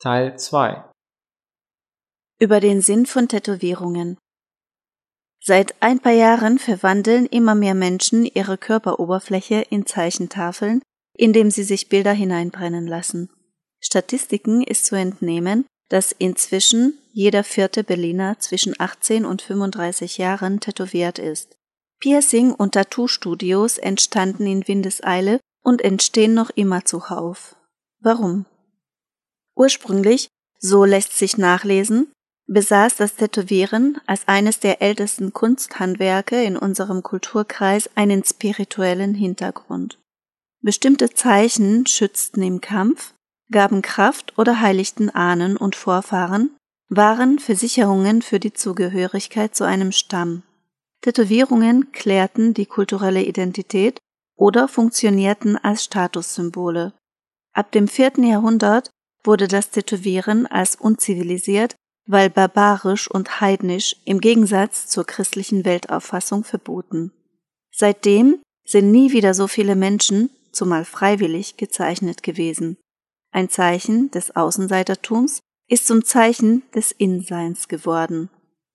Teil 2. Über den Sinn von Tätowierungen. Seit ein paar Jahren verwandeln immer mehr Menschen ihre Körperoberfläche in Zeichentafeln, indem sie sich Bilder hineinbrennen lassen. Statistiken ist zu entnehmen, dass inzwischen jeder 4. Berliner zwischen 18 und 35 Jahren tätowiert ist. Piercing- und Tattoo-Studios entstanden in Windeseile und entstehen noch immer zuhauf. Warum? Ursprünglich, so lässt sich nachlesen, besaß das Tätowieren als eines der ältesten Kunsthandwerke in unserem Kulturkreis einen spirituellen Hintergrund. Bestimmte Zeichen schützten im Kampf, gaben Kraft oder heiligten Ahnen und Vorfahren, waren Versicherungen für die Zugehörigkeit zu einem Stamm. Tätowierungen klärten die kulturelle Identität oder funktionierten als Statussymbole. Ab dem 4. Jahrhundert wurde das Tätowieren als unzivilisiert, weil barbarisch und heidnisch im Gegensatz zur christlichen Weltauffassung verboten. Seitdem sind nie wieder so viele Menschen, zumal freiwillig, gezeichnet gewesen. Ein Zeichen des Außenseitertums ist zum Zeichen des Innenseins geworden.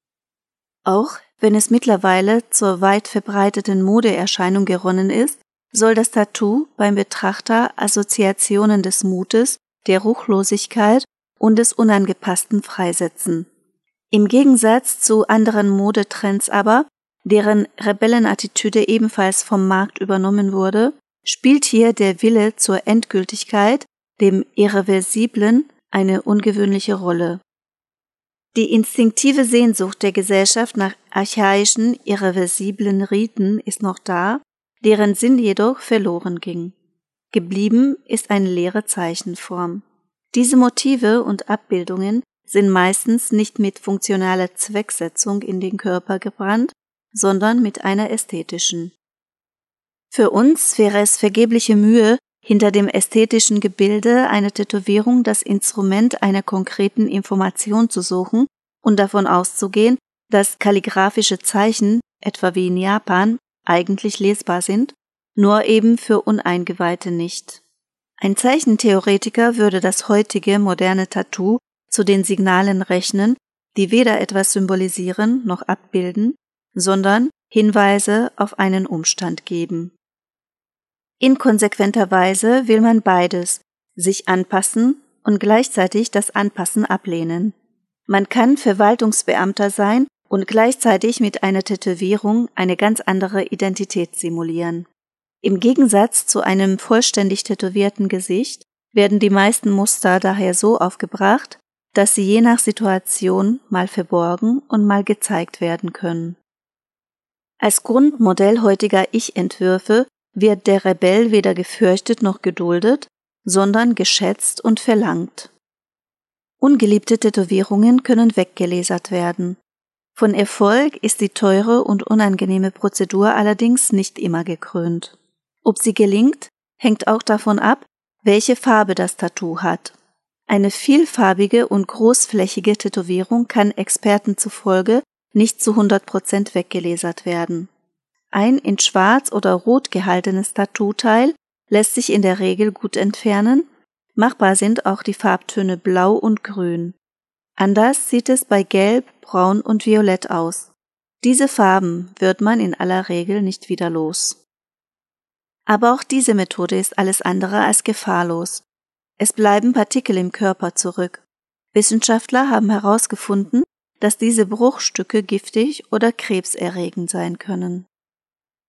Auch wenn es mittlerweile zur weit verbreiteten Modeerscheinung geronnen ist, soll das Tattoo beim Betrachter Assoziationen des Mutes, der Ruchlosigkeit und des Unangepassten freisetzen. Im Gegensatz zu anderen Modetrends aber, deren Rebellenattitüde ebenfalls vom Markt übernommen wurde, spielt hier der Wille zur Endgültigkeit, dem Irreversiblen, eine ungewöhnliche Rolle. Die instinktive Sehnsucht der Gesellschaft nach archaischen, irreversiblen Riten ist noch da, deren Sinn jedoch verloren ging. Geblieben ist eine leere Zeichenform. Diese Motive und Abbildungen sind meistens nicht mit funktionaler Zwecksetzung in den Körper gebrannt, sondern mit einer ästhetischen. Für uns wäre es vergebliche Mühe, hinter dem ästhetischen Gebilde einer Tätowierung das Instrument einer konkreten Information zu suchen und davon auszugehen, dass kalligraphische Zeichen, etwa wie in Japan, eigentlich lesbar sind, nur eben für Uneingeweihte nicht. Ein Zeichentheoretiker würde das heutige moderne Tattoo zu den Signalen rechnen, die weder etwas symbolisieren noch abbilden, sondern Hinweise auf einen Umstand geben. Inkonsequenterweise will man beides, sich anpassen und gleichzeitig das Anpassen ablehnen. Man kann Verwaltungsbeamter sein und gleichzeitig mit einer Tätowierung eine ganz andere Identität simulieren. Im Gegensatz zu einem vollständig tätowierten Gesicht werden die meisten Muster daher so aufgebracht, dass sie je nach Situation mal verborgen und mal gezeigt werden können. Als Grundmodell heutiger Ich-Entwürfe wird der Rebell weder gefürchtet noch geduldet, sondern geschätzt und verlangt. Ungeliebte Tätowierungen können weggelasert werden. Von Erfolg ist die teure und unangenehme Prozedur allerdings nicht immer gekrönt. Ob sie gelingt, hängt auch davon ab, welche Farbe das Tattoo hat. Eine vielfarbige und großflächige Tätowierung kann Experten zufolge nicht zu 100% weggelasert werden. Ein in Schwarz oder Rot gehaltenes Tattoo-Teil lässt sich in der Regel gut entfernen, machbar sind auch die Farbtöne Blau und Grün. Anders sieht es bei Gelb, Braun und Violett aus. Diese Farben wird man in aller Regel nicht wieder los. Aber auch diese Methode ist alles andere als gefahrlos. Es bleiben Partikel im Körper zurück. Wissenschaftler haben herausgefunden, dass diese Bruchstücke giftig oder krebserregend sein können.